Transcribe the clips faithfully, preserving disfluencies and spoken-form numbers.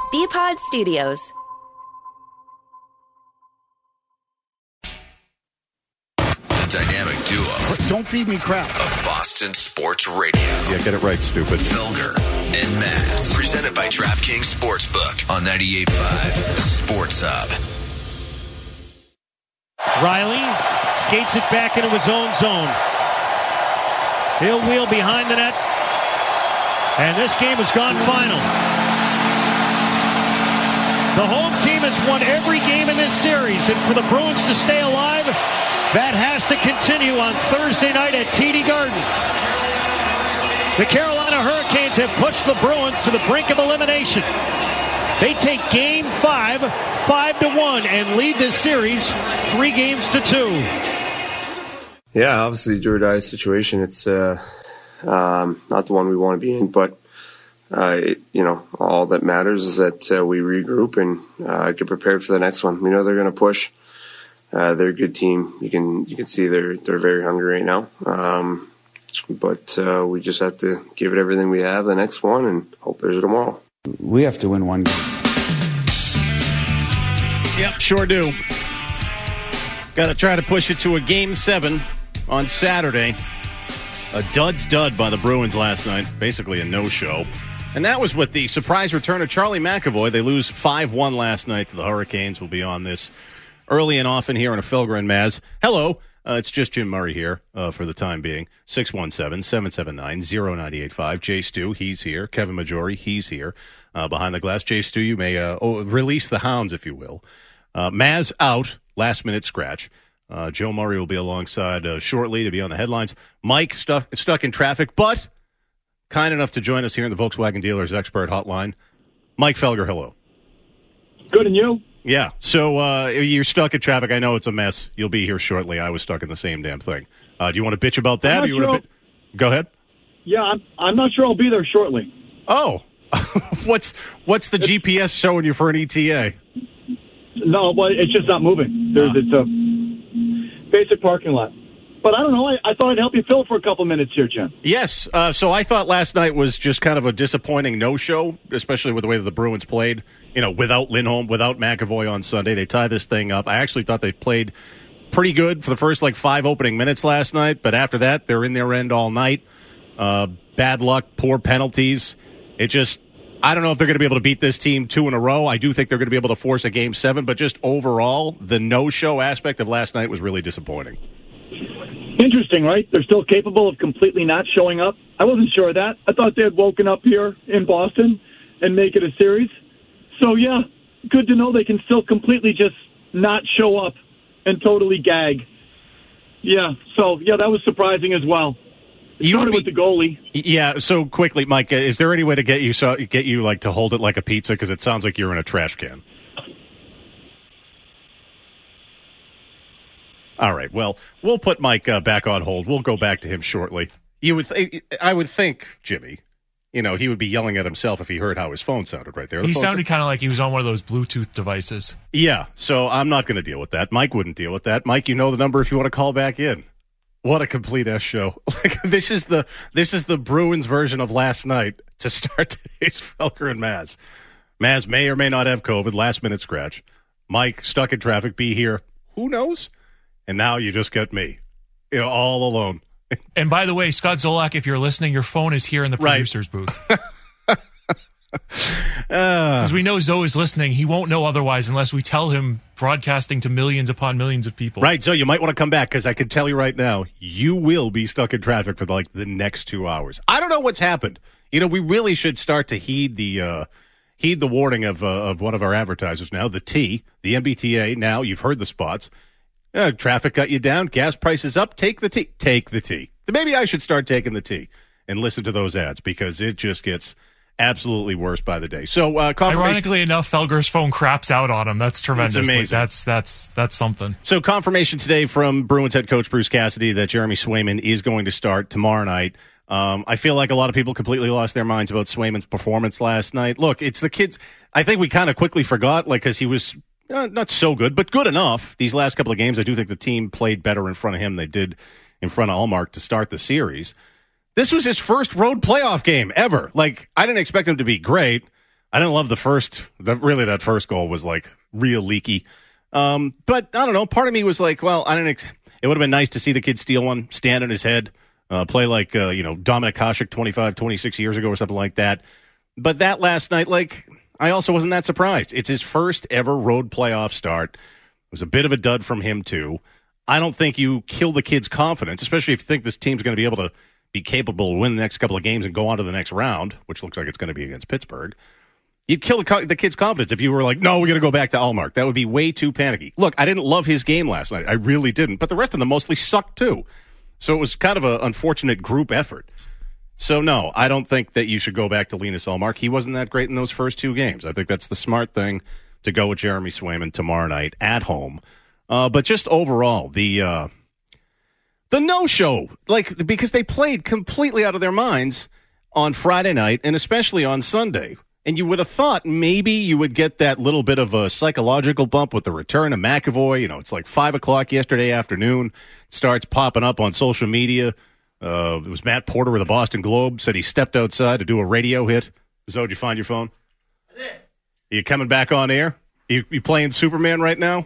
B-Pod Studios. Dynamic duo. Don't feed me crap. Of Boston Sports Radio. Yeah, get it right, stupid. Felger and Maz. Presented by DraftKings Sportsbook on ninety-eight point five, The Sports Hub. Riley skates it back into his own zone. He'll wheel behind the net. And this game has gone final. The home team has won every game in this series. And for the Bruins to stay alive, that has to continue on Thursday night at T D Garden. The Carolina Hurricanes have pushed the Bruins to the brink of elimination. They take game five, five to one, and lead this series three games to two. Yeah, obviously, do or die situation. It's uh, um, not the one we want to be in, but uh, it, you know, all that matters is that uh, we regroup and uh, get prepared for the next one. We know they're going to push. Uh, they're a good team. You can you can see they're they're very hungry right now. Um, but uh, we just have to give it everything we have the next one and hope there's a tomorrow. We have to win one game. Yep, sure do. Got to try to push it to a game seven on Saturday. A dud's dud by the Bruins last night. Basically a no-show. And that was with the surprise return of Charlie McAvoy. They lose five one last night to the Hurricanes. We'll be on this early and often here on a Felger and Maz. Hello, uh, it's just Jim Murray here uh, for the time being. six one seven, seven seven nine, zero nine eight five. Jay Stu, he's here. Kevin Majori, he's here. Uh, behind the glass, Jay Stu, you may uh, oh, release the hounds, if you will. Uh, Maz out, last-minute scratch. Uh, Joe Murray will be alongside uh, shortly to be on the headlines. Mike stuck, stuck in traffic, but kind enough to join us here in the Volkswagen Dealers Expert Hotline. Mike Felger, hello. Good, and you? Yeah, so uh, you're stuck in traffic. I know it's a mess. You'll be here shortly. I was stuck in the same damn thing. Uh, do you want to bitch about that? Or you sure want to bit- Go ahead. Yeah, I'm, I'm not sure I'll be there shortly. Oh, what's what's the it's, G P S showing you for an E T A? No, well, it's just not moving. There's uh. It's a basic parking lot. But I don't know. I, I thought I'd help you fill for a couple minutes here, Jim. Yes. Uh, so I thought last night was just kind of a disappointing no-show, especially with the way that the Bruins played. You know, without Lindholm, without McAvoy on Sunday. They tie this thing up. I actually thought they played pretty good for the first, like, five opening minutes last night. But after that, they're in their end all night. Uh, bad luck, poor penalties. It just, I don't know if they're going to be able to beat this team two in a row. I do think they're going to be able to force a game seven. But just overall, the no-show aspect of last night was really disappointing. Interesting, right? They're still capable of completely not showing up. I wasn't sure of that. I thought they had woken up here in Boston and make it a series. So, yeah, good to know they can still completely just not show up and totally gag. Yeah, so, yeah, that was surprising as well. It you started be, with the goalie. Yeah, so quickly, Mike, is there any way to get you so, get you like to hold it like a pizza? Because it sounds like you're in a trash can. All right. Well, we'll put Mike uh, back on hold. We'll go back to him shortly. You would, th- I would think, Jimmy, you know, he would be yelling at himself if he heard how his phone sounded right there. The he sounded sound- kind of like he was on one of those Bluetooth devices. Yeah. So I'm not going to deal with that. Mike wouldn't deal with that. Mike, you know the number if you want to call back in. What a complete S show! Like, this is the this is the Bruins version of last night to start today's Felger and Maz. Maz may or may not have COVID. Last minute scratch. Mike stuck in traffic. Be here. Who knows? And now you just got me, you know, all alone. And by the way, Scott Zolak, if you're listening, your phone is here in the producer's right. booth. Because uh, we know Zoe is listening. He won't know otherwise unless we tell him broadcasting to millions upon millions of people. Right, Zoe, you might want to come back because I can tell you right now, you will be stuck in traffic for like the next two hours. I don't know what's happened. You know, we really should start to heed the uh, heed the warning of uh, of one of our advertisers now, the T, the M B T A. Now you've heard the spots. Uh, traffic got you down. Gas prices up. Take the T. Take the T. Maybe I should start taking the T and listen to those ads because it just gets absolutely worse by the day. So, uh, ironically enough, Felger's phone craps out on him. That's tremendous. That's amazing. Like, that's that's that's something. So, confirmation today from Bruins head coach Bruce Cassidy that Jeremy Swayman is going to start tomorrow night. Um, I feel like a lot of people completely lost their minds about Swayman's performance last night. Look, it's the kids. I think we kind of quickly forgot, like, because he was. Uh, not so good, but good enough. These last couple of games, I do think the team played better in front of him than they did in front of Ullmark to start the series. This was his first road playoff game ever. Like, I didn't expect him to be great, I didn't love the first. The, really, that first goal was like real leaky. Um, but I don't know. Part of me was like, well, I didn't. Ex- it would have been nice to see the kid steal one, stand on his head, uh, play like uh, you know Dominik Hasek twenty-five, twenty-six years ago or something like that. But that last night, like, I also wasn't that surprised. It's his first ever road playoff start. It was a bit of a dud from him too. I don't think you kill the kid's confidence, especially if you think this team's going to be able to be capable of winning the next couple of games and go on to the next round, which looks like it's going to be against Pittsburgh. You'd kill the, co- the kid's confidence if you were like, no, we're going to go back to Ullmark. That would be way too panicky. Look, I didn't love his game last night. I really didn't. But the rest of them mostly sucked too. So it was kind of an unfortunate group effort. So, no, I don't think that you should go back to Linus Ullmark. He wasn't that great in those first two games. I think that's the smart thing to go with Jeremy Swayman tomorrow night at home. Uh, but just overall, the uh, the no-show, like because they played completely out of their minds on Friday night and especially on Sunday. And you would have thought maybe you would get that little bit of a psychological bump with the return of McAvoy. You know, it's like five o'clock yesterday afternoon. It starts popping up on social media. Uh, it was Matt Porter of the Boston Globe said he stepped outside to do a radio hit. Zoe, did you find your phone? I did. Are you coming back on air? You, you playing Superman right now?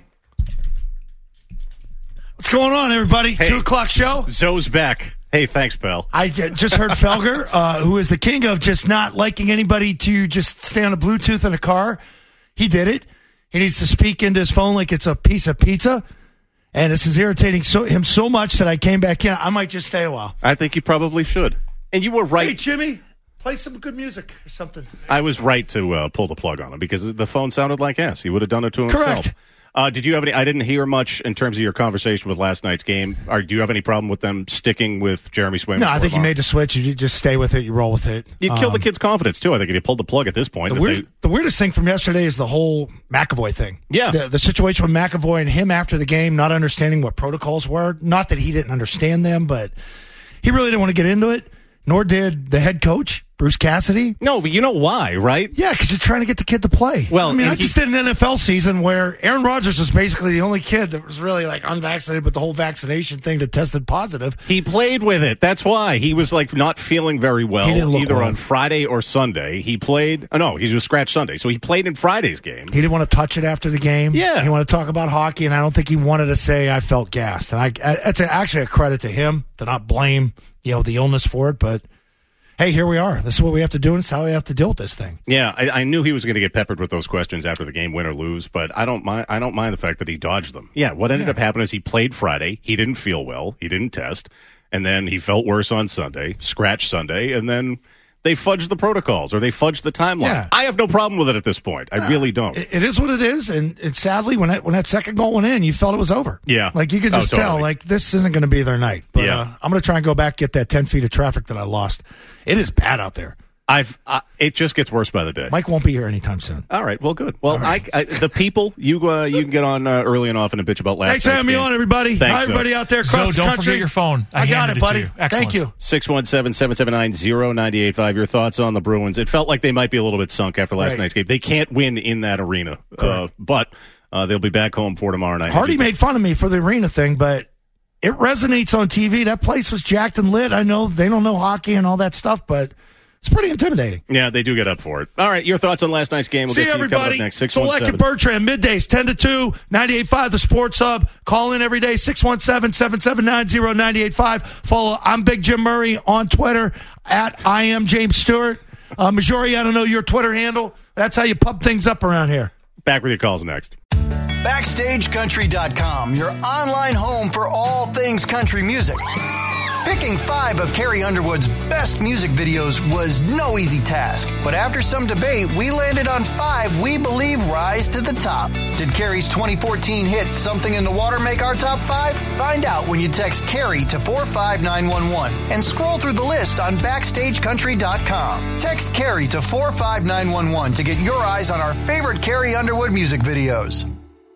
What's going on, everybody? Hey, Two o'clock show? Zoe's back. Hey, thanks, pal. I just heard Felger, uh, who is the king of just not liking anybody to just stay on a Bluetooth in a car. He did it. He needs to speak into his phone like it's a piece of pizza. And this is irritating so, him so much that I came back in. I might just stay a while. I think you probably should. And you were right. Hey, Jimmy, play some good music or something. I was right to uh, pull the plug on him because the phone sounded like ass. He would have done it to himself. Correct. Uh, did you have any? I didn't hear much in terms of your conversation with last night's game. Or do you have any problem with them sticking with Jeremy Swayman? No, I think you made the switch. You just stay with it. You roll with it. You'd um, kill the kid's confidence, too. I think if you pulled the plug at this point. The, weird, they, the weirdest thing from yesterday is the whole McAvoy thing. Yeah. The, the situation with McAvoy and him after the game, not understanding what protocols were. Not that he didn't understand them, but he really didn't want to get into it, nor did the head coach, Bruce Cassidy. No, but you know why, right? Yeah, because you're trying to get the kid to play. Well, I mean, I he, just did an N F L season where Aaron Rodgers was basically the only kid that was really like unvaccinated, but the whole vaccination thing that tested positive. He played with it. That's why he was like not feeling very well either well. on Friday or Sunday. He played. Oh, no, he was scratched Sunday, so he played in Friday's game. He didn't want to touch it after the game. Yeah, he wanted to talk about hockey, and I don't think he wanted to say I felt gassed. And I, that's actually a credit to him to not blame you know the illness for it, but. Hey, here we are. This is what we have to do, and it's how we have to deal with this thing. Yeah, I, I knew he was going to get peppered with those questions after the game, win or lose, but I don't mind. I don't mind the fact that he dodged them. Yeah, what ended yeah. up happening is he played Friday. He didn't feel well. He didn't test, and then he felt worse on Sunday, scratched Sunday, and then they fudged the protocols or they fudged the timeline. Yeah. I have no problem with it at this point. I yeah. really don't. It, it is what it is, and it, sadly, when that when that second goal went in, you felt it was over. Yeah, like you could just oh, totally. tell, like this isn't going to be their night. But yeah. uh, I'm going to try and go back get that ten feet of traffic that I lost. It is bad out there. I've. Uh, it just gets worse by the day. Mike won't be here anytime soon. All right. Well, good. Well, right. I, I the people you uh, you can get on uh, early and often and bitch about last. Thanks for having me on, everybody. Thanks, Hi, everybody Zoe. out there So across the don't country. forget your phone. I, I got handed it, buddy. to you. Excellent. Thank you. six one seven, seven seven nine, zero nine eight five. Your thoughts on the Bruins? It felt like they might be a little bit sunk after last Right. night's game. They can't win in that arena, uh, but uh, they'll be back home for tomorrow night. Hardy made fun of me for the arena thing, but it resonates on T V. That place was jacked and lit. I know they don't know hockey and all that stuff, but it's pretty intimidating. Yeah, they do get up for it. All right, your thoughts on last night's game. We'll See get to everybody. You next. Select and Bertrand, middays, ten to two, ninety-eight point five, the Sports Hub. Call in every day, six one seven, seven seven nine, zero nine eight five. Follow I'm Big Jim Murray on Twitter, at I am James Stewart. Uh, Majori, I don't know your Twitter handle. That's how you pump things up around here. Back with your calls next. Backstage Country dot com, your online home for all things country music. Picking five of Carrie Underwood's best music videos was no easy task, but after some debate, we landed on five we believe rise to the top. Did Carrie's twenty fourteen hit Something in the Water make our top five? Find out when you text Carrie to four five nine one one and scroll through the list on Backstage Country dot com. Text Carrie to four five nine one one to get your eyes on our favorite Carrie Underwood music videos.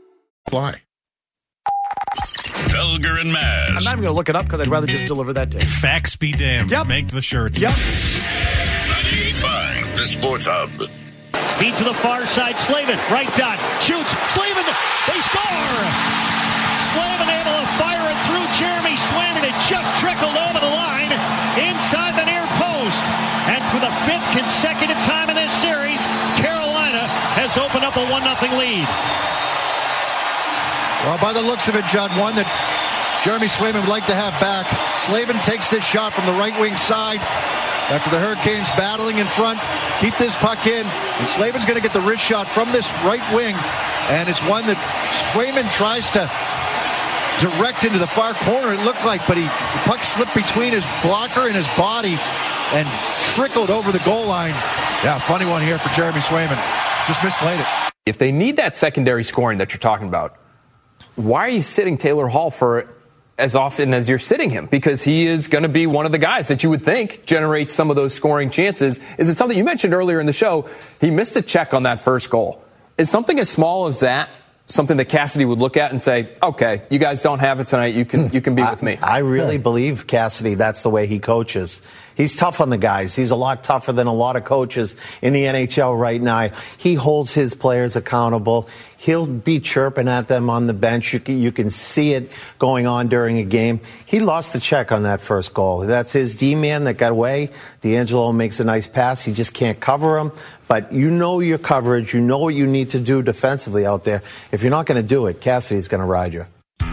Why? Felger and Maz. I'm not even going to look it up because I'd rather just deliver that to you. Facts be damned. Yep. Make the shirts. Yep. ninety-eight point five, the Sports Hub. Feed to the far side, Slavin, right dot, shoots, Slavin, they score! Slavin able to fire it through Jeremy Swayman. It just trickled over the line, inside the near post. And for the fifth consecutive time in this series, Carol a one nothing lead. Well, by the looks of it, Judd, one that Jeremy Swayman would like to have back. Slavin takes this shot from the right wing side after the Hurricanes battling in front. Keep this puck in, and Slavin's going to get the wrist shot from this right wing, and it's one that Swayman tries to direct into the far corner, it looked like, but he the puck slipped between his blocker and his body and trickled over the goal line. Yeah, funny one here for Jeremy Swayman. Just misplayed it. If they need that secondary scoring that you're talking about, why are you sitting Taylor Hall for as often as you're sitting him? Because he is going to be one of the guys that you would think generates some of those scoring chances. Is it something you mentioned earlier in the show? He missed a check on that first goal. Is something as small as that something that Cassidy would look at and say, okay, you guys don't have it tonight, you can you can be I, with me? I really believe Cassidy, that's the way he coaches. He's tough on the guys. He's a lot tougher than a lot of coaches in the N H L right now. He holds his players accountable. He'll be chirping at them on the bench. You can, you can see it going on during a game. He lost the check on that first goal. That's his D-man that got away. D'Angelo makes a nice pass. He just can't cover him. But you know your coverage. You know what you need to do defensively out there. If you're not going to do it, Cassidy's going to ride you.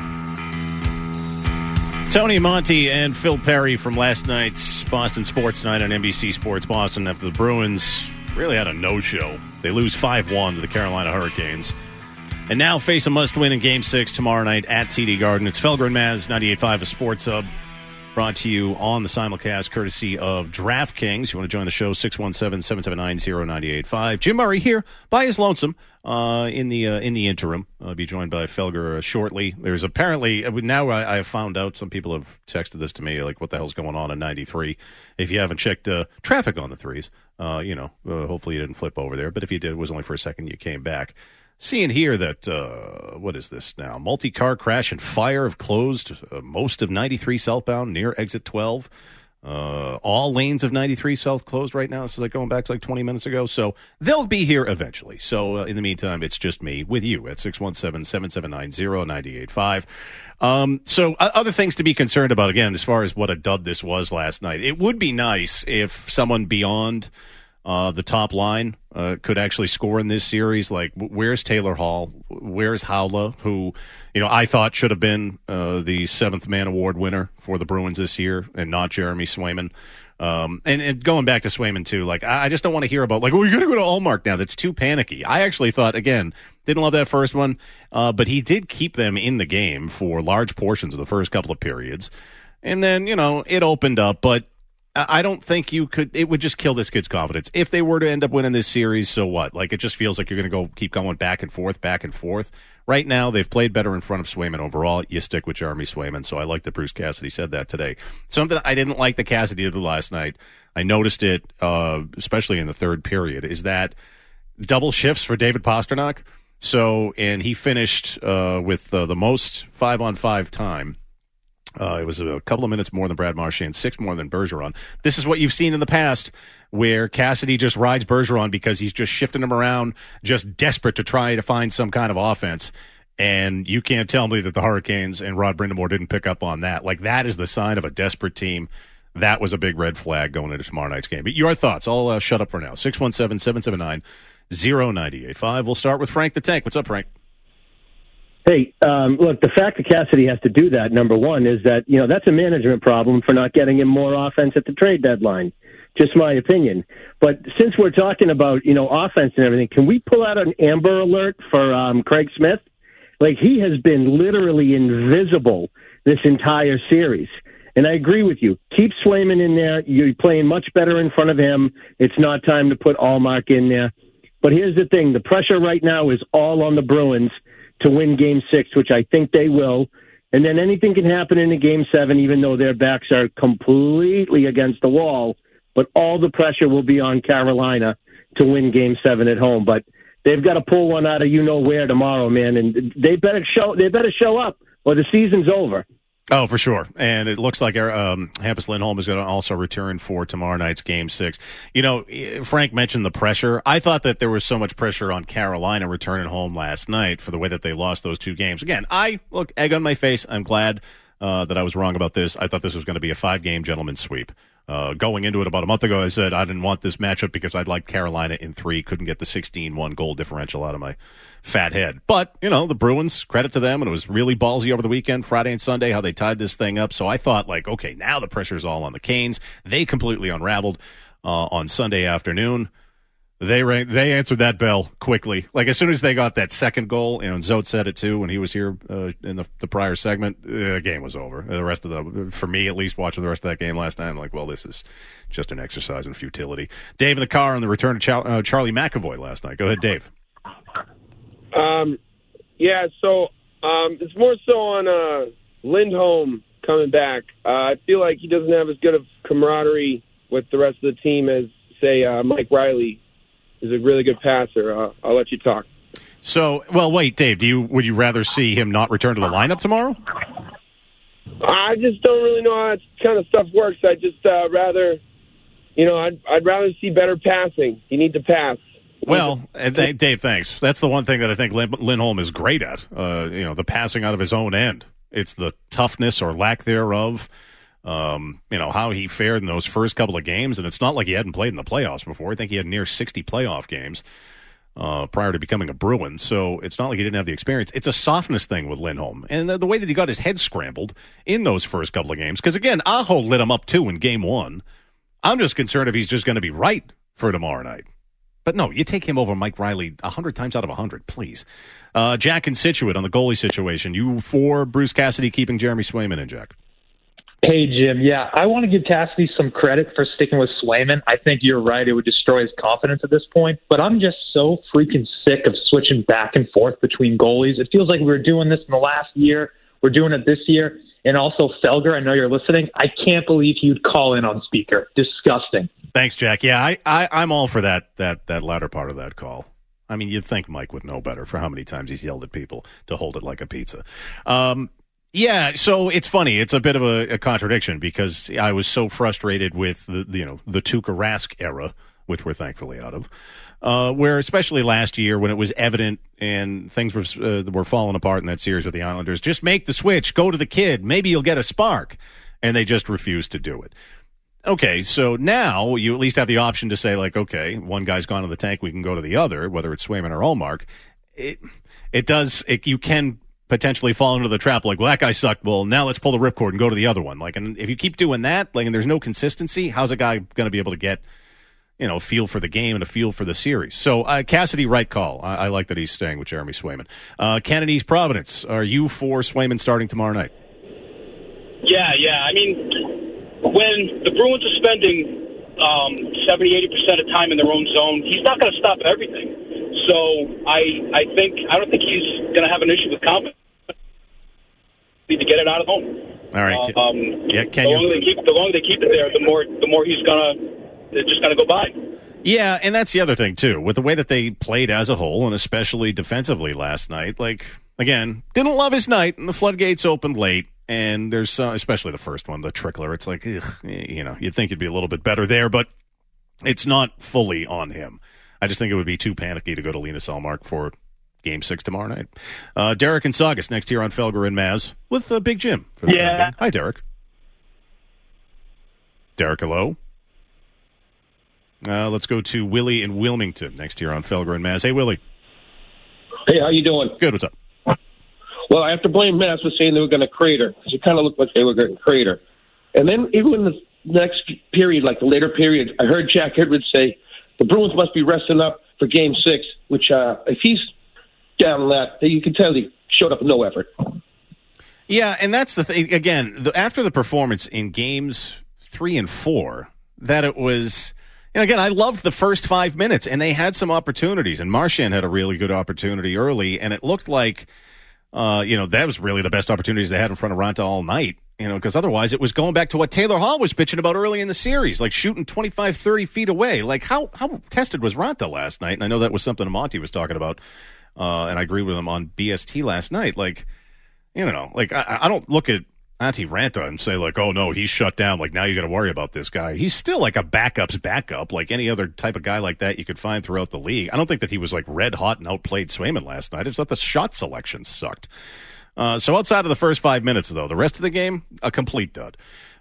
Tony Monty and Phil Perry from last night's Boston Sports Night on N B C Sports Boston after the Bruins really had a no-show. They lose five one to the Carolina Hurricanes. And now face a must-win in Game six tomorrow night at T D Garden. It's Felger and Maz, ninety-eight point five, a Sports Hub, brought to you on the simulcast courtesy of DraftKings. You want to join the show, six one seven, seven seven nine, zero nine eight five. Jim Murray here by his lonesome uh, in the uh, in the interim. I'll be joined by Felger uh, shortly. There's apparently, now I, I have found out, some people have texted this to me, like, what the hell's going on in ninety-three? If you haven't checked uh, traffic on the threes, uh, you know, uh, hopefully you didn't flip over there. But if you did, it was only for a second, you came back. Seeing here that, uh, what is this now? Multi-car crash and fire have closed uh, most of ninety-three southbound near exit twelve. Uh, all lanes of ninety-three south closed right now. This is like going back to like twenty minutes ago. So they'll be here eventually. So uh, in the meantime, it's just me with you at six one seven, seven seven nine, zero nine eight five. Um, so uh, other things to be concerned about, again, as far as what a dud this was last night. It would be nice if someone beyond Uh, the top line uh, could actually score in this series. Like, where's Taylor Hall? Where's Howla, who, you know, I thought should have been uh, the seventh man award winner for the Bruins this year, and not Jeremy Swayman. Um, and, and going back to Swayman too, like, I, I just don't want to hear about, like, well, you're going to go to Allmark now. That's too panicky. I actually thought, again, didn't love that first one, uh, but he did keep them in the game for large portions of the first couple of periods. And then, you know, it opened up, but I don't think you could, it would just kill this kid's confidence. If they were to end up winning this series, so what? Like, it just feels like you're going to go keep going back and forth, back and forth. Right now, they've played better in front of Swayman overall. You stick with Jeremy Swayman, so I like that Bruce Cassidy said that today. Something I didn't like that Cassidy did last night, I noticed it, uh, especially in the third period, is that double shifts for David Pastrnak. So, and he finished uh, with uh, the most five-on-five time. Uh, it was a couple of minutes more than Brad Marchand, six more than Bergeron. This is what you've seen in the past, where Cassidy just rides Bergeron because he's just shifting him around, just desperate to try to find some kind of offense. And you can't tell me that the Hurricanes and Rod Brindamore didn't pick up on that. Like, that is the sign of a desperate team. That was a big red flag going into tomorrow night's game. But your thoughts? I'll uh, shut up for now. six one seven, seven seven nine, zero nine eight five. We'll start with Frank the Tank. What's up, Frank? Hey, um, look, the fact that Cassidy has to do that, number one, is that, you know, that's a management problem for not getting him more offense at the trade deadline. Just my opinion. But since we're talking about, you know, offense and everything, can we pull out an Amber Alert for um, Craig Smith? Like, he has been literally invisible this entire series. And I agree with you. Keep Swayman in there. You're playing much better in front of him. It's not time to put Allmark in there. But here's the thing. The pressure right now is all on the Bruins to win Game six, which I think they will. And then anything can happen in a Game seven, even though their backs are completely against the wall. But all the pressure will be on Carolina to win Game seven at home. But they've got to pull one out of you-know-where tomorrow, man. And they better show They better show up, or the season's over. Oh, for sure. And it looks like um, Hampus Lindholm is going to also return for tomorrow night's Game six. You know, Frank mentioned the pressure. I thought that there was so much pressure on Carolina returning home last night for the way that they lost those two games. Again, I, look, egg on my face. I'm glad uh, that I was wrong about this. I thought this was going to be a five-game gentleman's sweep. Uh, going into it about a month ago, I said I didn't want this matchup because I'd like Carolina in three. Couldn't get the sixteen one goal differential out of my fat head. But, you know, the Bruins, credit to them, and it was really ballsy over the weekend, Friday and Sunday, how they tied this thing up. So I thought, like, okay, now the pressure's all on the Canes. They completely unraveled uh, on Sunday afternoon. They rang, they answered that bell quickly. Like, as soon as they got that second goal, you know, and Zote said it too when he was here uh, in the, the prior segment, the game was over. The rest of the, for me at least, watching the rest of that game last night, I'm like, well, this is just an exercise in futility. Dave in the car on the return of Char- uh, Charlie McAvoy last night. Go ahead, Dave. Um, yeah, so um, it's more so on uh, Lindholm coming back. Uh, I feel like he doesn't have as good of camaraderie with the rest of the team as, say, uh, Mike Riley. Is a really good passer. Uh, I'll let you talk. So, well, wait, Dave. Do you would you rather see him not return to the lineup tomorrow? I just don't really know how that kind of stuff works. I just uh, rather, you know, I'd I'd rather see better passing. You need to pass. Well, and th- Dave, thanks. That's the one thing that I think Lin- Lindholm is great at. Uh, you know, the passing out of his own end. It's the toughness or lack thereof. Um, you know, how he fared in those first couple of games, and it's not like he hadn't played in the playoffs before. I think he had near sixty playoff games uh, prior to becoming a Bruin, so it's not like he didn't have the experience. It's a softness thing with Lindholm, and the, the way that he got his head scrambled in those first couple of games, because, again, Aho lit him up, too, in game one. I'm just concerned if he's just going to be right for tomorrow night. But, no, you take him over Mike Riley one hundred times out of one hundred, please. Uh, Jack and Scituate on the goalie situation. You for Bruce Cassidy keeping Jeremy Swayman in, Jack? Hey, Jim. Yeah, I want to give Cassidy some credit for sticking with Swayman. I think you're right. It would destroy his confidence at this point. But I'm just so freaking sick of switching back and forth between goalies. It feels like we were doing this in the last year. We're doing it this year. And also, Felger, I know you're listening. I can't believe you'd call in on speaker. Disgusting. Thanks, Jack. Yeah, I, I, I'm all for that, that, that latter part of that call. I mean, you'd think Mike would know better for how many times he's yelled at people to hold it like a pizza. Um Yeah, so it's funny. It's a bit of a, a contradiction because I was so frustrated with the, the you know the Tuukka Rask era, which we're thankfully out of, uh, where especially last year when it was evident and things were uh, were falling apart in that series with the Islanders, just make the switch, go to the kid, maybe you'll get a spark, and they just refused to do it. Okay, so now you at least have the option to say, like, okay, one guy's gone in the tank, we can go to the other, whether it's Swayman or Ullmark. It it does it, you can. potentially fall into the trap like, well, that guy sucked. Well, now let's pull the ripcord and go to the other one. Like, and if you keep doing that, like, and there's no consistency, how's a guy going to be able to get, you know, a feel for the game and a feel for the series? So, uh, Cassidy, right call. I, I like that he's staying with Jeremy Swayman. Uh, Kennedy's Providence. Are you for Swayman starting tomorrow night? Yeah, yeah. I mean, when the Bruins are spending um, seventy, eighty percent of time in their own zone, he's not going to stop everything. So I I think I don't think he's going to have an issue with confidence. Need to get it out of home. All right. Uh, um, yeah, can the you? longer they keep the longer they keep it there, the more the more he's gonna they're just gonna go by. Yeah, and that's the other thing too, with the way that they played as a whole, and especially defensively last night. Like, again, didn't love his night, and the floodgates opened late. And there's uh, especially the first one, the trickler. It's like, ugh, you know, you'd think it'd be a little bit better there, but it's not fully on him. I just think it would be too panicky to go to Linus Ullmark for Game Six tomorrow night. Uh, Derek and Saugus next here on Felger and Maz with uh, Big Jim. For the yeah. Hi, Derek. Derek, hello. Uh, let's go to Willie in Wilmington next here on Felger and Maz. Hey, Willie. Hey, how you doing? Good. What's up? Well, I have to blame Mass for saying they were going to crater because it kind of looked like they were going to crater. And then even in the next period, like the later period, I heard Jack Edwards say the Bruins must be resting up for Game Six, which uh, if he's down on that, you can tell he showed up with no effort. Yeah, and that's the thing. Again, the, after the performance in Games Three and Four, that it was. And again, I loved the first five minutes, and they had some opportunities, and Marchand had a really good opportunity early, and it looked like. Uh, you know, that was really the best opportunities they had in front of Raanta all night, you know, because otherwise it was going back to what Taylor Hall was bitching about early in the series, like shooting twenty-five, thirty feet away. Like, how how tested was Raanta last night? And I know that was something Monty was talking about, uh, and I agree with him on B S T last night. Like, you know, like, I, I don't look at Antti Raanta and say, like, oh, no, he's shut down. Like, now you got to worry about this guy. He's still like a backup's backup, like any other type of guy like that you could find throughout the league. I don't think that he was, like, red hot and outplayed Swayman last night. I just thought the shot selection sucked. Uh, so outside of the first five minutes, though, the rest of the game, a complete dud.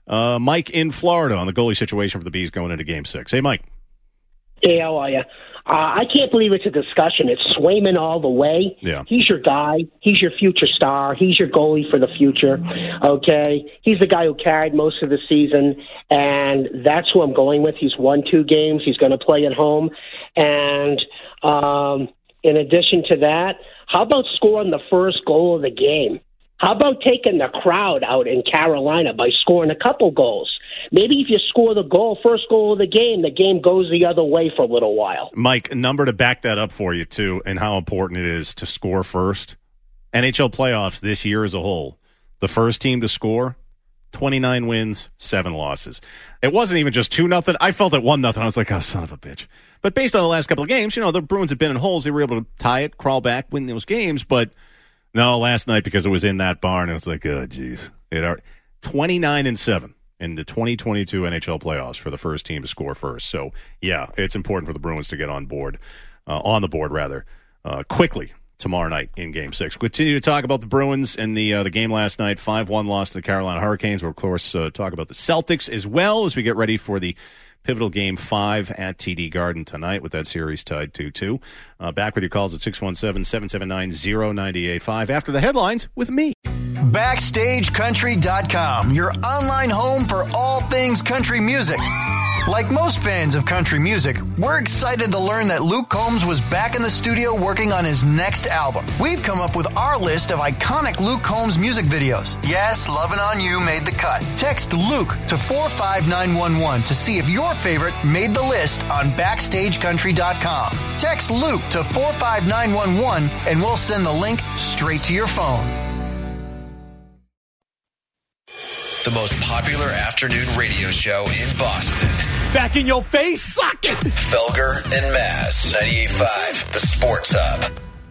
Uh, Mike in Florida on the goalie situation for the Bees going into Game Six. Hey, Mike. Hey, how are you? Uh, I can't believe it's a discussion. It's Swayman all the way. Yeah. He's your guy. He's your future star. He's your goalie for the future. Okay? He's the guy who carried most of the season, and that's who I'm going with. He's won two games. He's going to play at home. And um, in addition to that, how about scoring the first goal of the game? How about taking the crowd out in Carolina by scoring a couple goals? Maybe if you score the goal, first goal of the game, the game goes the other way for a little while. Mike, a number to back that up for you, too, and how important it is to score first. N H L playoffs this year as a whole, the first team to score, twenty-nine wins, seven losses. It wasn't even just two nothing. I felt it one nothing. I was like, oh, son of a bitch. But based on the last couple of games, you know, the Bruins had been in holes. They were able to tie it, crawl back, win those games. But no, last night, because it was in that barn, it was like, oh, geez. It are twenty-nine and seven in the twenty twenty-two N H L playoffs for the first team to score first. So, yeah, it's important for the Bruins to get on board, uh, on the board, rather, uh, quickly tomorrow night in Game six. We'll continue to talk about the Bruins and the uh, the game last night, five one loss to the Carolina Hurricanes. We'll, of course, uh, talk about the Celtics as well as we get ready for the pivotal Game five at T D Garden tonight with that series tied two two. Uh, back with your calls at six one seven, seven seven nine, zero nine eight five after the headlines with me. Backstage Country dot com, your online home for all things country music. Like most fans of country music, we're excited to learn that Luke Combs was back in the studio working on his next album. We've come up with our list of iconic Luke Combs music videos. Yes, Lovin' On You made the cut. Text Luke to four five nine one one to see if your favorite made the list on Backstage Country dot com. Text Luke to four five nine one one and we'll send the link straight to your phone. The most popular afternoon radio show in Boston. Back in your face, suck it! Felger and Maz, ninety-eight point five, The Sports Hub.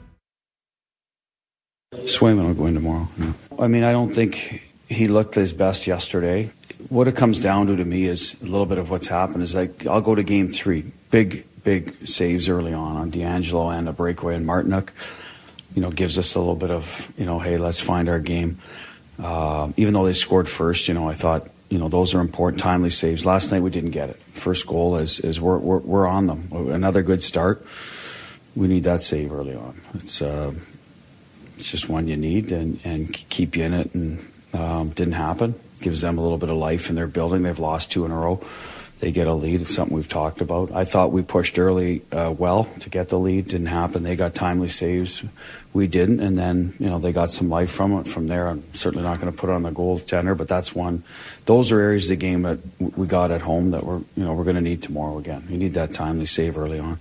Swayman will go in tomorrow. Yeah. I mean, I don't think he looked his best yesterday. What it comes down to to me is a little bit of what's happened is like, I'll go to game three. Big, big saves early on on D'Angelo and a breakaway in Martinook. You know, gives us a little bit of, you know, hey, let's find our game. Uh, even though they scored first, you know, I thought, you know, those are important, timely saves. Last night we didn't get it. First goal is is we're we're, we're on them. Another good start. We need that save early on. It's uh, it's just one you need and and keep you in it. And um, didn't happen. Gives them a little bit of life in their building. They've lost two in a row. They get a lead. It's something we've talked about. I thought we pushed early uh, well to get the lead. Didn't happen. They got timely saves. We didn't. And then, you know, they got some life from it. From there, I'm certainly not going to put it on the goaltender, but that's one. Those are areas of the game that we got at home that we're, you know, we're going to need tomorrow again. We need that timely save early on.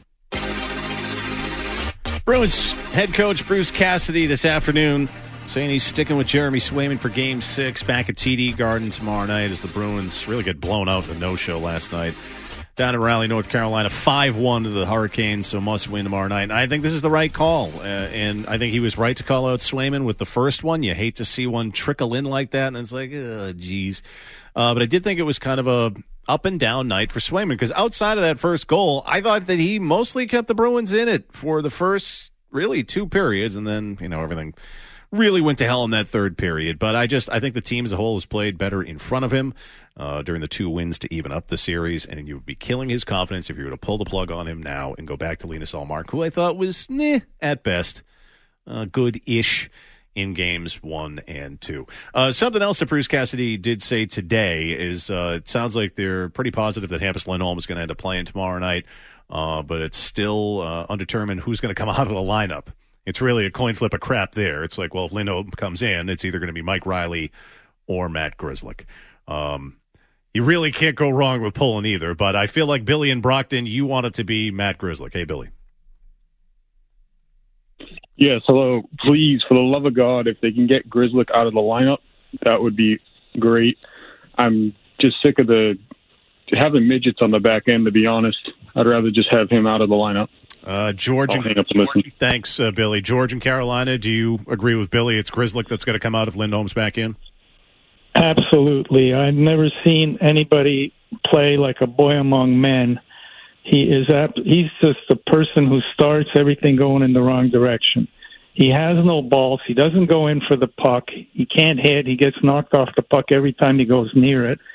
Bruins head coach Bruce Cassidy this afternoon saying he's sticking with Jeremy Swayman for Game six back at T D Garden tomorrow night as the Bruins really get blown out in the no-show last night down in Raleigh, North Carolina, five one to the Hurricanes, so must win tomorrow night. And I think this is the right call, uh, and I think he was right to call out Swayman with the first one. You hate to see one trickle in like that, and it's like, oh, geez. Uh, but I did think it was kind of a up-and-down night for Swayman, because outside of that first goal, I thought that he mostly kept the Bruins in it for the first, really, two periods, and then, you know, everything really went to hell in that third period. But I just I think the team as a whole has played better in front of him uh, during the two wins to even up the series, and you would be killing his confidence if you were to pull the plug on him now and go back to Linus Ullmark, who I thought was, meh, at best, uh, good-ish in games one and two. Uh, something else that Bruce Cassidy did say today is uh, it sounds like they're pretty positive that Hampus Lindholm is going to end up playing tomorrow night, uh, but it's still uh, undetermined who's going to come out of the lineup. It's really a coin flip of crap there. It's like, well, if Lindholm comes in, it's either going to be Mike Riley or Matt Grzelcyk. Um, you really can't go wrong with pulling either, but I feel like Billy and Brockton, you want it to be Matt Grzelcyk. Hey, Billy. Yes, hello. Please, for the love of God, if they can get Grzelcyk out of the lineup, that would be great. I'm just sick of the having midgets on the back end, to be honest. I'd rather just have him out of the lineup. Uh, George, and, George thanks, uh, Billy. George in Carolina, do you agree with Billy? It's Grzelcyk that's going to come out if Lindholm's back in? Absolutely. I've never seen anybody play like a boy among men. He is ap- he's just the person who starts everything going in the wrong direction. He has no balls. He doesn't go in for the puck. He can't hit. He gets knocked off the puck every time he goes near it.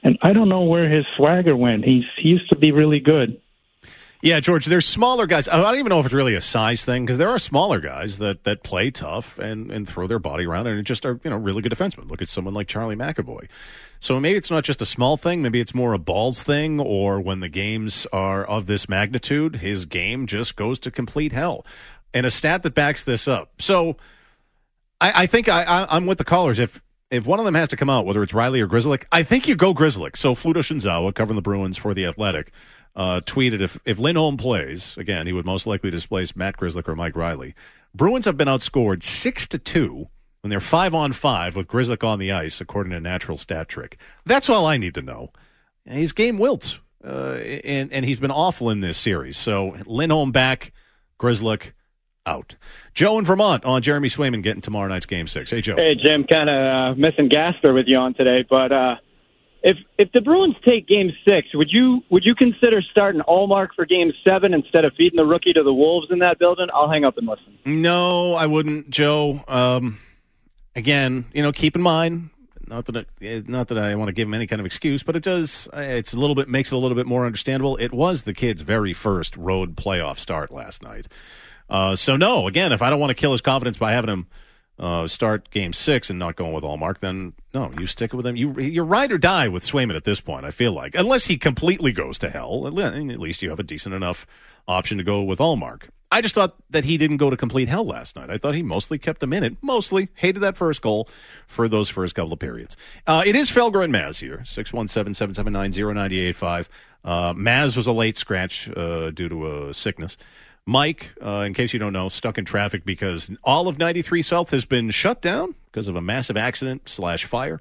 And I don't know where his swagger went. He's, he used to be really good. Yeah, George, there's smaller guys. I don't even know if it's really a size thing, because there are smaller guys that, that play tough and, and throw their body around and just are, you know, really good defensemen. Look at someone like Charlie McAvoy. So maybe it's not just a small thing. Maybe it's more a balls thing, or when the games are of this magnitude, his game just goes to complete hell. And a stat that backs this up. So I, I think I, I, I'm with the callers. If if one of them has to come out, whether it's Riley or Grzelcyk, I think you go Grzelcyk. So Fluto Shinzawa, covering the Bruins for The Athletic, Uh, tweeted if, if Lindholm plays, again, he would most likely displace Matt Grzelcyk or Mike Riley. Bruins have been outscored six to two when they're five on five with Grzelcyk on the ice, according to Natural Stat Trick. That's all I need to know. His game wilts, uh, and, and he's been awful in this series. So Lindholm back, Grzelcyk out. Joe in Vermont on Jeremy Swayman getting tomorrow night's game six. Hey, Joe. Hey, Jim, kind of uh, missing Gasper with you on today, but uh, If if the Bruins take Game Six, would you would you consider starting Ullmark for Game Seven instead of feeding the rookie to the Wolves in that building? I'll hang up and listen. No, I wouldn't, Joe. Um, again, you know, keep in mind, not that I, not that I want to give him any kind of excuse, but it does. It's a little bit makes it a little bit more understandable. It was the kid's very first road playoff start last night. Uh, so no, again, if I don't want to kill his confidence by having him Uh, start game six and not going with Ullmark, then no, you stick with him. You, you're ride or die with Swayman at this point, I feel like. Unless he completely goes to hell, at least you have a decent enough option to go with Ullmark. I just thought that he didn't go to complete hell last night. I thought he mostly kept him in it. Mostly. Hated that first goal for those first couple of periods. Uh, it is Felger and Maz here, six one seven, seven seven nine, zero nine eight five. Uh, Maz was a late scratch uh, due to a sickness. Mike, uh, in case you don't know, stuck in traffic because all of ninety-three South has been shut down because of a massive accident slash fire.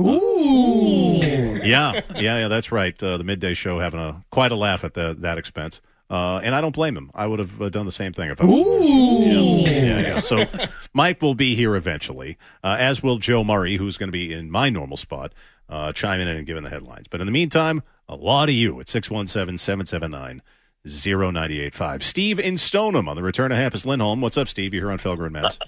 Ooh. Yeah, yeah, yeah, that's right. Uh, the midday show having a quite a laugh at the, that expense. Uh, and I don't blame him. I would have uh, done the same thing if I was. Ooh. Yeah, yeah, yeah. So Mike will be here eventually, uh, as will Joe Murray, who's going to be in my normal spot, uh, chiming in and giving the headlines. But in the meantime, a lot of you at six one seven, seven seven nine, zero nine eight five. Steve in Stoneham on the return of Hampus Lindholm. What's up, Steve? You're here on Felger and Maz.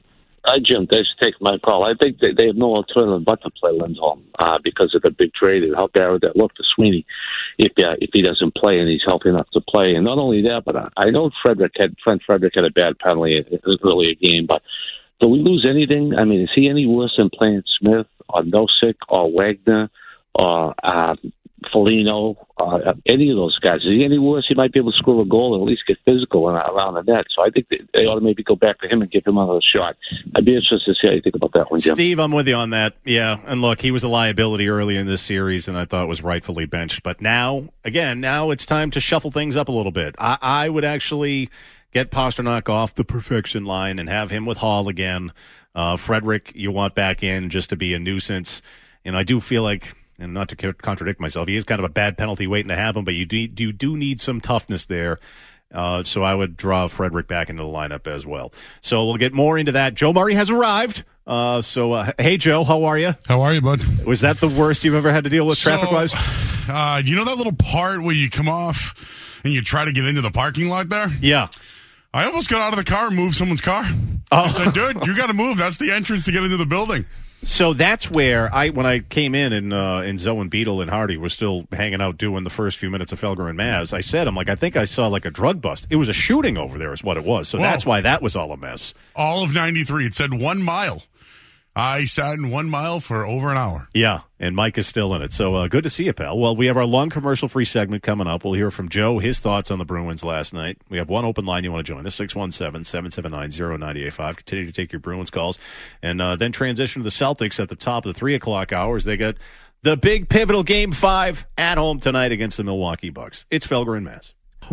Hi, Jim. Thanks for taking my call. I think they, they have no alternative but to play Lindholm uh, because of the big trade and how bad would that look to Sweeney if uh, if he doesn't play and he's healthy enough to play. And not only that, but I, I know Frederick had Trent Frederick had a bad penalty in an earlier game. But do we lose anything? I mean, is he any worse than playing Smith or Nosek or Wagner or uh, Foligno, uh, any of those guys? Is he any worse? He might be able to score a goal and at least get physical around the net. So I think they, they ought to maybe go back to him and give him another shot. I'd be interested to see how you think about that one, Jim. Steve, I'm with you on that. Yeah, and look, he was a liability early in this series, and I thought was rightfully benched. But now, again, now it's time to shuffle things up a little bit. I, I would actually get Pasternak off the perfection line and have him with Hall again. Uh, Frederick, you want back in just to be a nuisance. And I do feel like, and not to contradict myself, he is kind of a bad penalty waiting to happen, but you do, you do need some toughness there. Uh, so I would draw Frederick back into the lineup as well. So we'll get more into that. Joe Murray has arrived. Uh, so, uh, hey, Joe, how are you? How are you, bud? Was that the worst you've ever had to deal with so, traffic-wise? Uh, you know that little part where you come off and you try to get into the parking lot there? Yeah. I almost got out of the car and moved someone's car. Oh. I said, dude, you got to move. That's the entrance to get into the building. So that's where I, when I came in and uh, and Zoe and Beetle and Hardy were still hanging out doing the first few minutes of Felger and Maz, I said, I'm like, I think I saw like a drug bust. It was a shooting over there is what it was. So Whoa. That's why that was all a mess. All of ninety-three. It said one mile. I sat in one mile for over an hour. Yeah, and Mike is still in it. So uh, good to see you, pal. Well, we have our long commercial-free segment coming up. We'll hear from Joe, his thoughts on the Bruins last night. We have one open line you want to join us, six one seven, seven seven nine, zero nine eight five. Continue to take your Bruins calls. And uh, then transition to the Celtics at the top of the three o'clock hours. They got the big pivotal Game five at home tonight against the Milwaukee Bucks. It's Felger and Maz.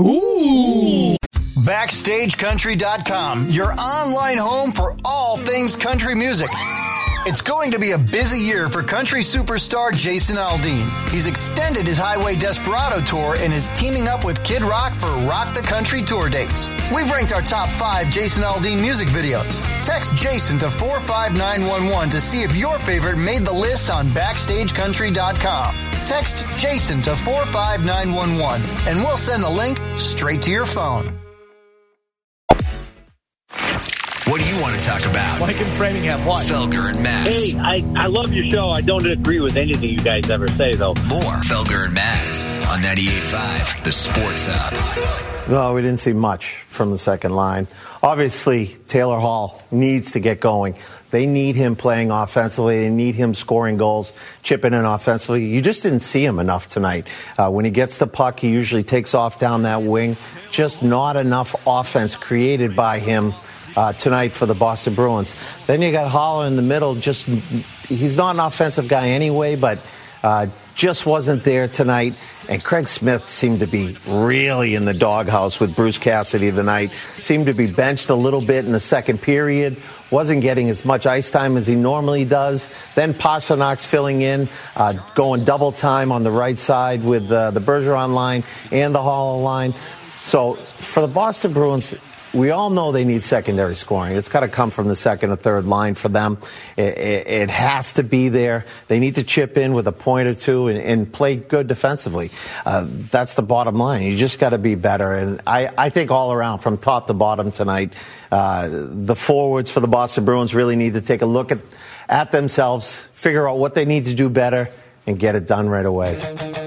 Ooh. Backstage Country dot com, your online home for all things country music. It's going to be a busy year for country superstar Jason Aldean. He's extended his Highway Desperado tour and is teaming up with Kid Rock for Rock the Country tour dates. We've ranked our top five Jason Aldean music videos. Text Jason to four five nine one one to see if your favorite made the list on Backstage Country dot com. Text Jason to four five nine one one and we'll send the link straight to your phone. What do you want to talk about? Like in Framingham, what? Felger and Mazz. Hey, I, I love your show. I don't agree with anything you guys ever say, though. More Felger and Mazz on ninety-eight point five, The Sports Hub. No, we didn't see much from the second line. Obviously, Taylor Hall needs to get going. They need him playing offensively. They need him scoring goals, chipping in offensively. You just didn't see him enough tonight. Uh, when he gets the puck, he usually takes off down that wing. Just not enough offense created by him uh, tonight for the Boston Bruins. Then you got Haller in the middle. Just he's not an offensive guy anyway, but uh, just wasn't there tonight. And Craig Smith seemed to be really in the doghouse with Bruce Cassidy tonight. Seemed to be benched a little bit in the second period. Wasn't getting as much ice time as he normally does. Then Pasternak's filling in, uh, going double time on the right side with uh, the Bergeron line and the Hall line. So for the Boston Bruins, we all know they need secondary scoring. It's got to come from the second or third line for them. It, it, it has to be there. They need to chip in with a point or two and, and play good defensively. Uh, that's the bottom line. You just got to be better. And I, I think all around, from top to bottom tonight, uh, the forwards for the Boston Bruins really need to take a look at, at themselves, figure out what they need to do better, and get it done right away.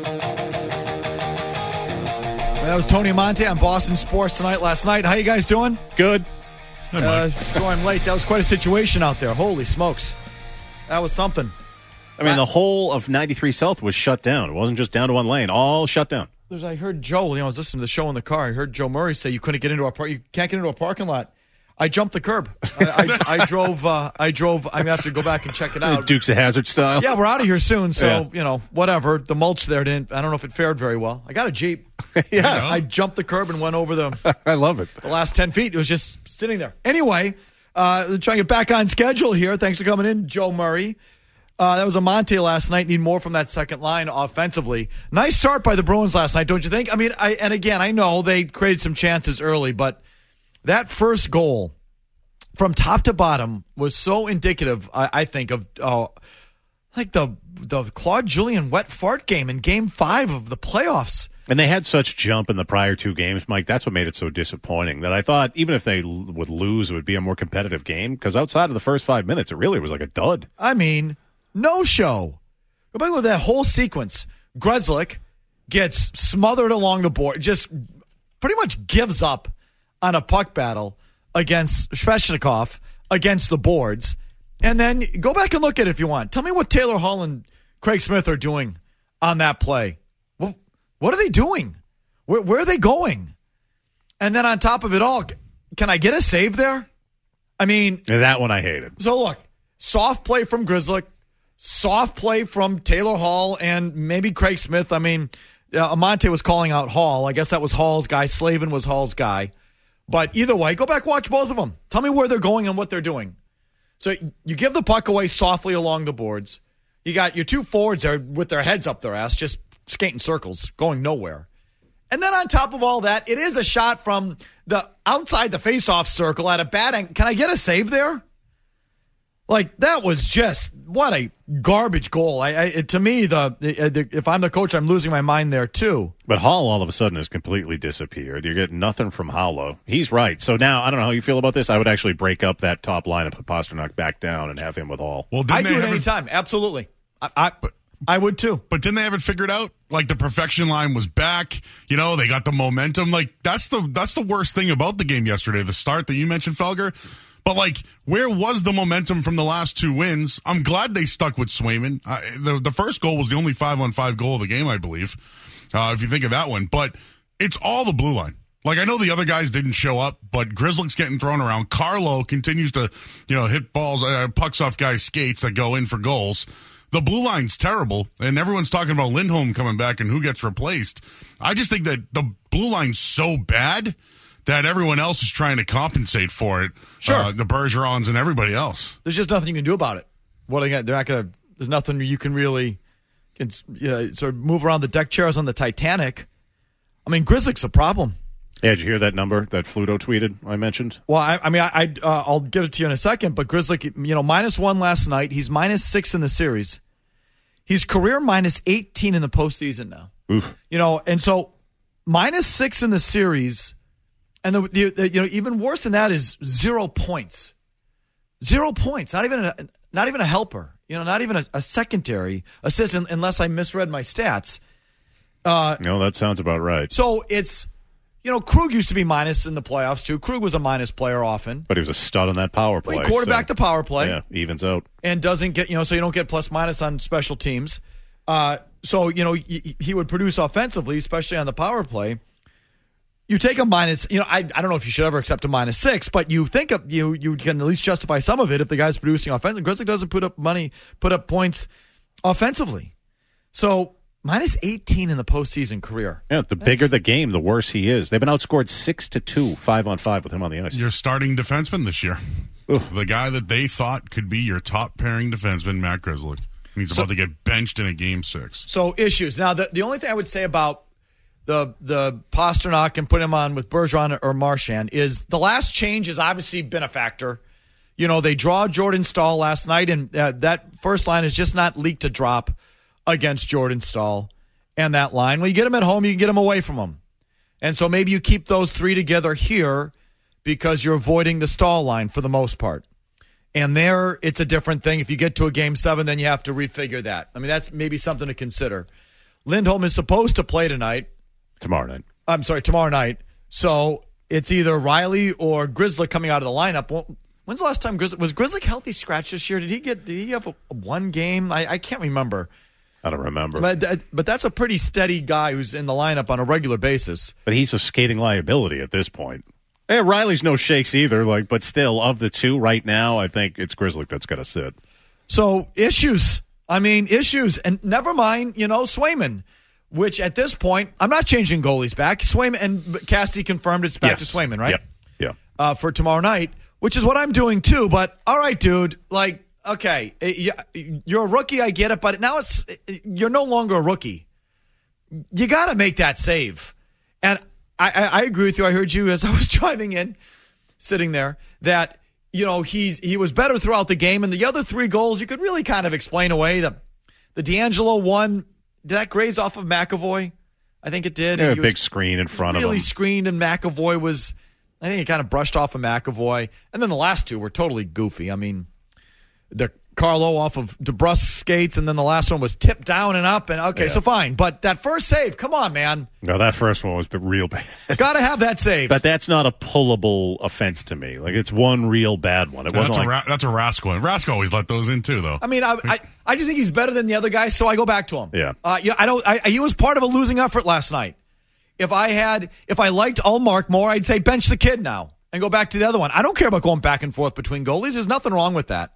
That was Tony Monte on Boston Sports Tonight last night. How you guys doing? Good. Uh, so I'm late. That was quite a situation out there. Holy smokes. That was something. I mean, the whole of ninety-three South was shut down. It wasn't just down to one lane. All shut down. There's, I heard Joe, you know, I was listening to the show in the car. I heard Joe Murray say you couldn't get into a par- you can't get into a parking lot. I jumped the curb. I, I, I drove. Uh, I drove. I'm gonna have to go back and check it out. Dukes of Hazzard style. Yeah, we're out of here soon. So Yeah. you know, whatever. The mulch there didn't. I don't know if it fared very well. I got a Jeep. Yeah. I jumped the curb and went over the. I love it. The last ten feet. It was just sitting there. Anyway, uh, trying to get back on schedule here. Thanks for coming in, Joe Murray. Uh, that was a Monte last night. Need more from that second line offensively. Nice start by the Bruins last night, don't you think? I mean, I and again, I know they created some chances early, but that first goal from top to bottom was so indicative, I, I think, of uh, like the the Claude Julien wet fart game in Game Five of the playoffs. And they had such jump in the prior two games, Mike. That's what made it so disappointing. That I thought even if they l- would lose, it would be a more competitive game. Because outside of the first five minutes, it really was like a dud. I mean, no show. Go back with that whole sequence. Grzelcyk gets smothered along the board, just pretty much gives up on a puck battle against Svechnikov against the boards. And then go back and look at it if you want. Tell me what Taylor Hall and Craig Smith are doing on that play. Well, what are they doing? Where, where are they going? And then on top of it all, can I get a save there? I mean, And that one I hated. so look, soft play from Grzelcyk, soft play from Taylor Hall and maybe Craig Smith. I mean, uh, Amante was calling out Hall. I guess that was Hall's guy. Slavin was Hall's guy. But either way, go back, watch both of them. Tell me where they're going and what they're doing. So you give the puck away softly along the boards. You got your two forwards there with their heads up their ass, just skating circles, going nowhere. And then on top of all that, it is a shot from the outside the face-off circle at a bad angle. Can I get a save there? Like, that was just, what a garbage goal. I, I to me, the, the if I'm the coach, I'm losing my mind there too. But Hall all of a sudden has completely disappeared. You're getting nothing from Howlow. He's right. So now, I don't know how you feel about this. I would actually break up that top line and put Pasternak back down and have him with Hall. Well, I didn't do they it have any it, time. Absolutely. I, I, I would too. but didn't they have it figured out? Like the perfection line was back. You know, they got the momentum. Like that's the that's the worst thing about the game yesterday. The start that you mentioned, Felger. But, like, where was the momentum from the last two wins? I'm glad they stuck with Swayman. Uh, the, the first goal was the only five-on-five goal of the game, I believe, uh, if you think of that one. But it's all the blue line. Like, I know the other guys didn't show up, but Grzelcyk's getting thrown around. Carlo continues to, you know, hit balls, uh, pucks off guys' skates that go in for goals. The blue line's terrible, and everyone's talking about Lindholm coming back and who gets replaced. I just think that the blue line's so bad that everyone else is trying to compensate for it. Sure. Uh, the Bergerons and everybody else. There's just nothing you can do about it. What are they gonna, they're not going to. There's nothing you can really can, uh, sort of move around the deck chairs on the Titanic. I mean, Grzelcyk's a problem. Yeah, did you hear that number that Fluto tweeted I mentioned? Well, I, I mean, I, I uh, I'll give it to you in a second. But Grzelcyk, you know, minus one last night. He's minus six in the series. He's career minus eighteen in the postseason now. Oof. You know, and so minus six in the series And the, the, the you know even worse than that is zero points. Zero points. Not even a, not even a helper. You know, not even a, a secondary assistant, unless I misread my stats. Uh, no, that sounds about right. So it's, you know, Krug used to be minus in the playoffs too. Krug was a minus player often, but he was a stud on that power play. Well, he quarterbacked so, the power play. Yeah, evens out and doesn't get, you know, so you don't get plus minus on special teams. Uh, so you know he, he would produce offensively, especially on the power play. You take a minus, you know, I, I don't know if you should ever accept a minus six, but you think of, you you can at least justify some of it if the guy's producing offensively. Grizzly doesn't put up money, put up points offensively. So minus eighteen in the postseason career. Yeah, the bigger That's... the game, the worse he is. They've been outscored six to two, five on five with him on the ice. Your starting defenseman this year. Oof. The guy that they thought could be your top pairing defenseman, Matt Grzelcyk. He's so, about to get benched in a game six. So issues. Now, the, the only thing I would say about the the Pasternak and put him on with Bergeron or Marchand is the last change has obviously been a factor. You know, they draw Jordan Staal last night, and uh, that first line is just not leaked to drop against Jordan Staal and that line. When you get him at home, you can get him away from him. And so maybe you keep those three together here because you're avoiding the Staal line for the most part. And there, it's a different thing. If you get to a game seven, then you have to refigure that. I mean, that's maybe something to consider. Lindholm is supposed to play tonight. Tomorrow night. I'm sorry, tomorrow night. So it's either Riley or Grzelcyk coming out of the lineup. Well, when's the last time Grzelcyk was Grzelcyk healthy scratch this year? Did he get? Did he have a, a one game? I, I can't remember. I don't remember. But but that's a pretty steady guy who's in the lineup on a regular basis. But he's a skating liability at this point. Hey, Riley's no shakes either. Like, but still, of the two right now, I think it's Grzelcyk that's going to sit. So issues. I mean issues, and never mind. You know, Swayman. Which at this point, I'm not changing goalies back. Swayman and Cassidy confirmed it's back yes. to Swayman, right? Yep. Yeah. Uh, for tomorrow night, which is what I'm doing too. But all right, dude. Like, okay, you're a rookie. I get it, but now it's you're no longer a rookie. You got to make that save. And I, I, I agree with you. I heard you as I was driving in, sitting there, that you know he's he was better throughout the game, and the other three goals you could really kind of explain away. The the D'Angelo one. Did that graze off of McAvoy? I think it did. Yeah, a big screen in front really of him. Really screened, and McAvoy was, I think it kind of brushed off of McAvoy. And then the last two were totally goofy. I mean, the Carlo off of DeBrusk's skates, and then the last one was tipped down and up. And okay, yeah. So fine. But that first save, come on, man. No, that first one was real bad. Got to have that save. But that's not a pullable offense to me. Like, it's one real bad one. It yeah, wasn't that's, like, a Ra- that's a Rasko. Rasko always let those in, too, though. I mean, I, I, I just think he's better than the other guys, so I go back to him. Yeah. Uh, yeah, I don't. I, he was part of a losing effort last night. If I had, if I liked Ullmark more, I'd say bench the kid now and go back to the other one. I don't care about going back and forth between goalies. There's nothing wrong with that.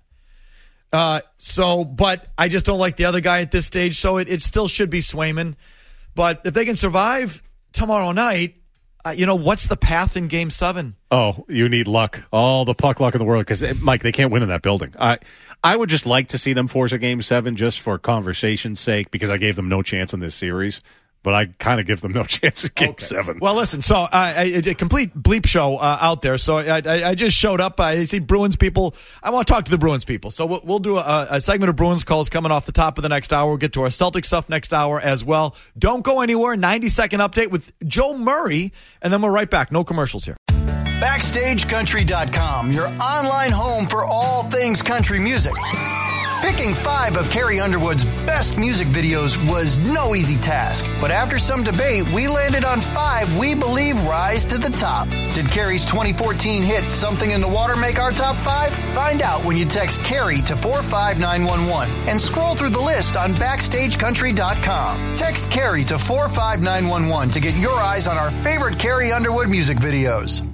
Uh, so, but I just don't like the other guy at this stage, so it, it still should be Swayman. But if they can survive tomorrow night, uh, you know, what's the path in game seven? Oh, you need luck. All the puck luck in the world, because, Mike, they can't win in that building. I I would just like to see them force a game seven just for conversation's sake, because I gave them no chance in this series. But I kind of give them no chance at game okay. seven. Well, listen, so uh, a, a complete bleep show uh, out there. So I, I, I just showed up. I see Bruins people. I want to talk to the Bruins people. So we'll, we'll do a, a segment of Bruins calls coming off the top of the next hour. We'll get to our Celtic stuff next hour as well. Don't go anywhere. ninety-second update with Joe Murray, and then we're right back. No commercials here. Backstage Country dot com, your online home for all things country music. Picking five of Carrie Underwood's best music videos was no easy task. But after some debate, we landed on five we believe rise to the top. Did Carrie's twenty fourteen hit Something in the Water make our top five? Find out when you text Carrie to four five nine one one and scroll through the list on Backstage Country dot com. Text Carrie to four five nine one one to get your eyes on our favorite Carrie Underwood music videos.